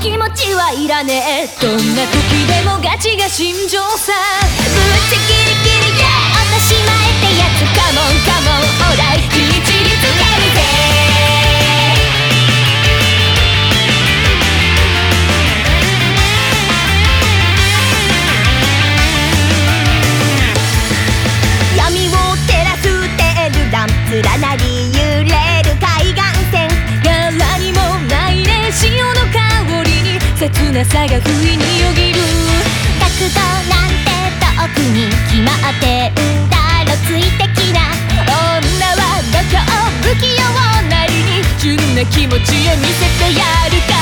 気持ちはいらねえ。どんな時でもガチが心情さ。ぶっちゃキリキリ、yeah、落としまえってやつ。カモンカモン、オーライ、日にちりつけるぜ。闇を照らすテールランプ、連なり揺れる海岸線。柄にもないね、潮の香りに切なさが不意によぎる。角度なんて遠くに決まってんだろ、ついてきな。女は度胸不器用なりに純な気持ちを見せてやるから。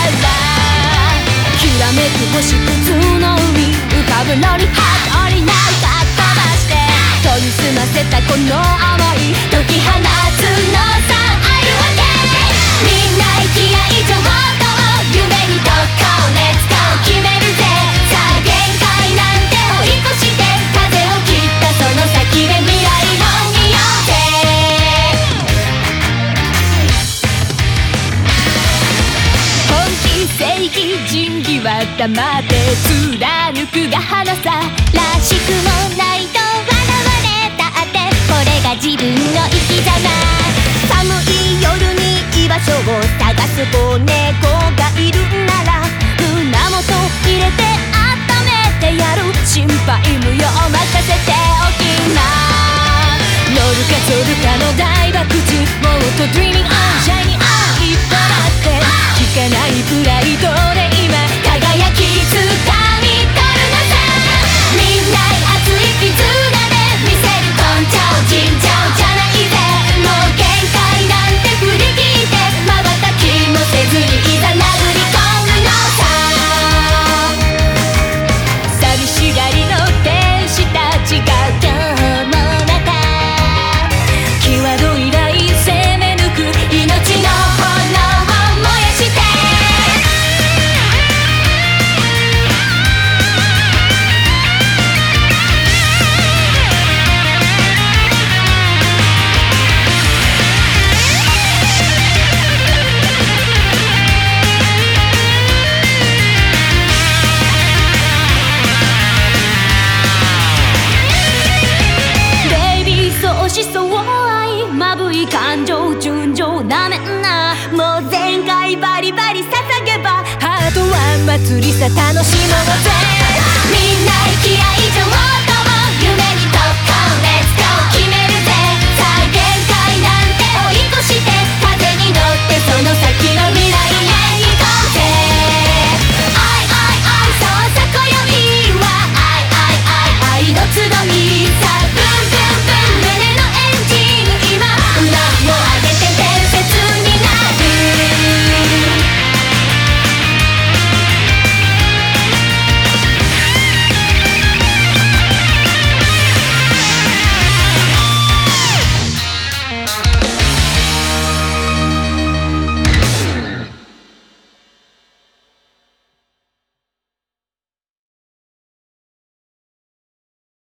きらめく星屑の海、浮かぶのにハートになんか飛ばして、研ぎ澄ませたこの想い解き放つのさ。あるわけみんな生き合い情報と夢に特攻熱を決めるぜ。さあ限界なんて追い越して、風を切ったその先で未来を見ようぜ。本気正義仁義は黙って貫くが花さ。らしくもないと笑われたって、これが自分の生き様。寒い夜に居場所を探す子猫がいるなら、胸元入れて温めてやる。心配無用任せておきな。乗るか反るかの大爆竹、もっと Dreaming on Shining on 一歩だって聞かないプライドで今輝きつかみ取るのさ。みんな熱い絆で見せる根性尋常じゃないぜ。もう限界なんて振り切って瞬きもせずにいざ殴り込むのさ。寂しがりの天使たちが今日もまた際どいライン攻め抜く命の炎を燃やして。ベイビーそうしそう愛、まぶい感情純情なめんな。もう全開バリバリ捧げばハートは祭りさ楽しもうぜ。